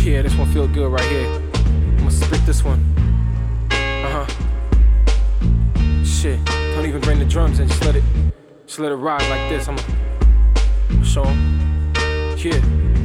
Yeah, this one feel good right here. I'ma spit this one. Shit, don't even bring the drums in, just let it ride like this. I'ma show 'em. Yeah.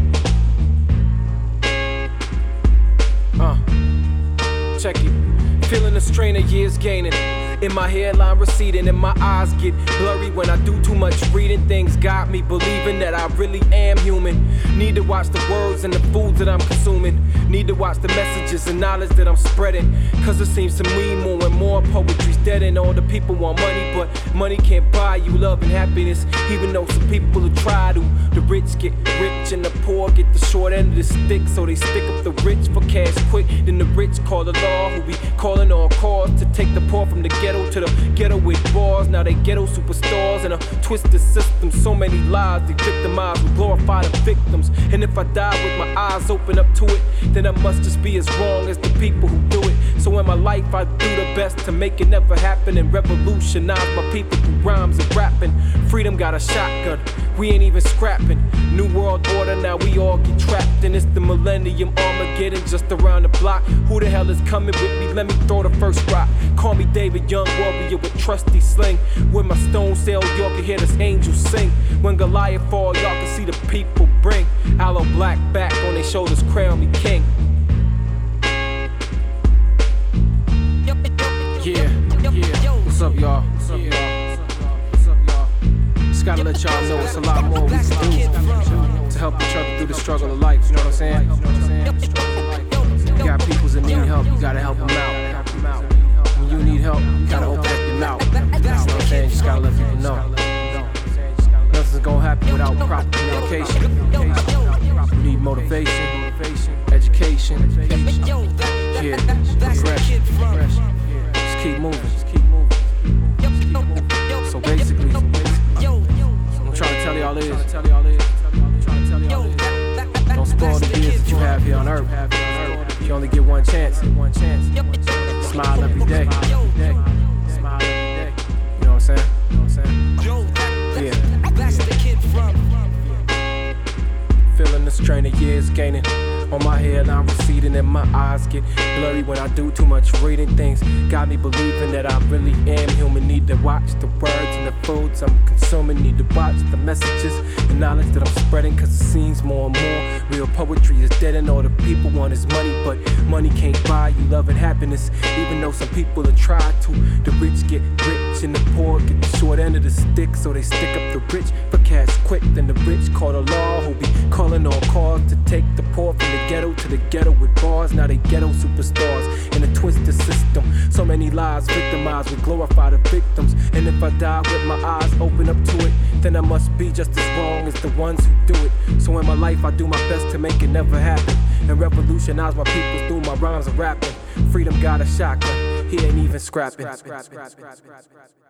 Check it. Feeling the strain of years gaining. In my hairline receding and my eyes get blurry when I do too much reading. Things got me believing that I really am human. Need to watch the words and the foods that I'm consuming. Need to watch the messages and knowledge that I'm spreading. Cause it seems to me more and more poetry's dead and all the people want money, but money can't buy you love and happiness. Even though some people will try to. The rich get rich and the poor get the short end of the stick. So they stick up the rich for cash quick. Then the rich call the law who be calling all cars to take the poor from the ghetto to the ghetto with bars. Now they ghetto superstars in a twisted system. So many lies they victimize, we glorify the victims. And if I die with my eyes open up to it, then I must just be as wrong as the people who do it. So in my life I do the best to make it never happen and revolutionize my people through rhymes and rapping. Freedom got a shotgun, we ain't even scrapping. New world order, now we all get trapped. And it's the millennium Armageddon just around the block. Who the hell is coming with me? Let me throw the first rock. Call me David, young warrior with trusty sling. With my stone sail, y'all can hear this angel sing. When Goliath fall, y'all can see the people bring aloe black back on their shoulders, crown me king. Yeah. What's up, y'all? What's up, y'all? Just gotta let y'all know it's a lot more we can do to help each other through the struggle of life. You know what I'm saying? You got peoples that need help, you gotta help them out. When you need help, you gotta open up your mouth. You know what I'm saying? Just gotta let people know. Nothing's gonna happen without proper communication. We need motivation, education, yeah, progression. Just keep moving. So basically, I'm trying to tell y'all is, don't spoil the years that you have here on earth. You only get one chance. Smile every day. You know what I'm saying? Yeah. Feeling the strain of years gaining. On my head I'm receding and my eyes get blurry when I do too much reading. Things got me believing that I really am human. Need to watch the words and the foods I'm consuming. Need to watch the messages and knowledge that I'm spreading. Cause it seems more and more real poetry is dead and all the people want is money. But money can't buy you love and happiness. Even though some people will try to. The rich get rich and the poor get the short end of the stick. So they stick up the rich for cash quick. Then the rich call the law who be calling all cars to take the poor from the ghetto to the ghetto with bars. Now they ghetto superstars in a twisted system. So many lies victimized, we glorify the victims. And if I die with my eyes open up to it, then I must be just as wrong as the ones who do it. So in my life I do my best to make it never happen and revolutionize my people through my rhymes and rapping. Freedom got a shotgun, he ain't even scrapping.